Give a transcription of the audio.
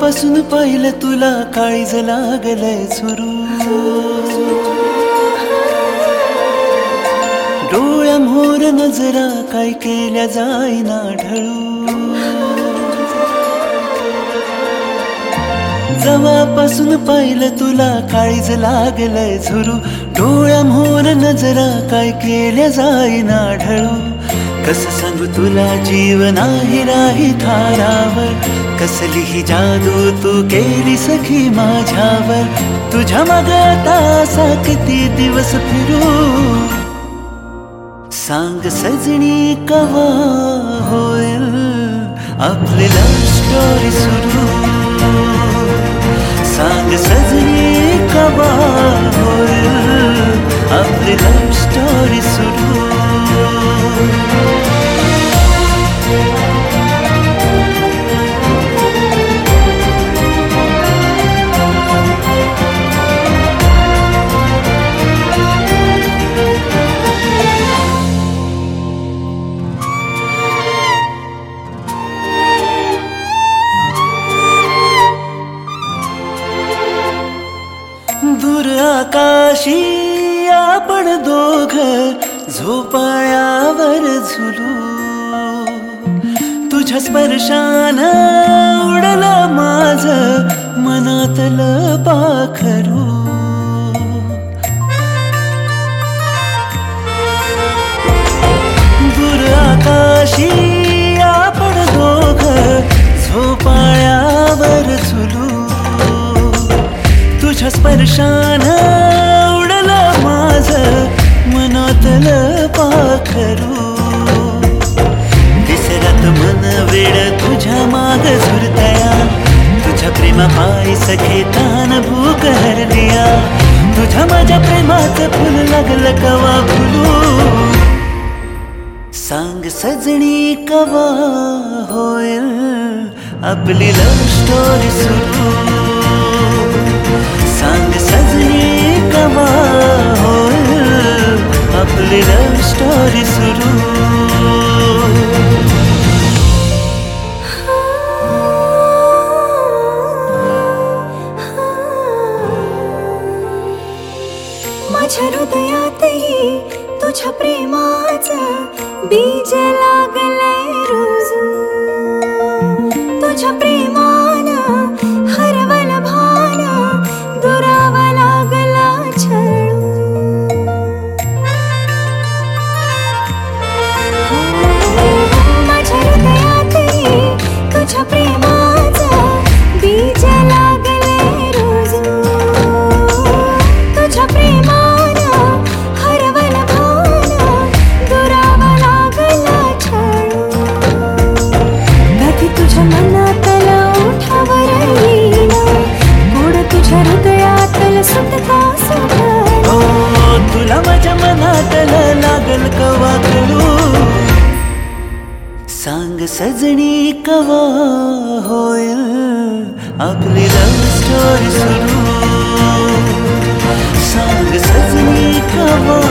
जेव्हापासून पाहिलं तुला काळीज लागलंय सुरू, डोळ्यामोर नजरा काय केल्या जाईना ढळू. जेव्हापासून पाहिलं तुला काळीज लागलंय झुरू, डोळ्यामोर नजरा काय केल्या जाईना ढळू. कसं सांगू तुला जीव नाही राही थारावर, कसली ही जादू तू केली सखी माझ्यावर. तुझ्या माग आता असा किती दिवस फिरू, सांग सजनी कवा होईल आपली लव्ह स्टोरी सुरू. सांग सजनी कवा होईल आपली लव्ह स्टोरी सुरू. दूर आकाशी आपण दोघ झोपाळ्यावर झुलू, तुझ्या स्पर्शानं उडलं माझं मनातलं पाखरू. दूर आकाशी आपण दोघ झोपाळ्यावर झुलू, तुझ्या स्पर्शानं उडलं माझं मनातलं पाखरू. विसरत मन वेड तुझ्या माग झुरतया, तुझ्या प्रेमापायी सखे तान भूक हरलिया. तुझ्या माझ्या प्रेमाचं फुल लागलं कवा फुलू, सांग सजनी कवा होईल आपली लव्ह स्टोरी सुरू. सांग सजनी कवा होईल आपली लव्ह स्टोरी सुरू. माझ्या हृदयातही तुझ्या प्रेमाचं बीज लागलंय रोज. तुझ्या प्रेमानं हरवलं भान, दुरावा लागला छळू. माझ्या हृदयातही तुझ्या प्रेमाचं बीज लागलंय रोज. तुझ्या प्रेमानं हरवलं भान, दुरावा लागला छळू. कधी तुझ्या मनातला ओठावर येईना, गोड तुझ्या हृदयातलं सुटका सुटलं. हो तुला माझ्या मनातलं लागल कवा कळू, सांग सजनी कवा होईल आपली लव्ह स्टोरी सुरू. सांग सजनी कवा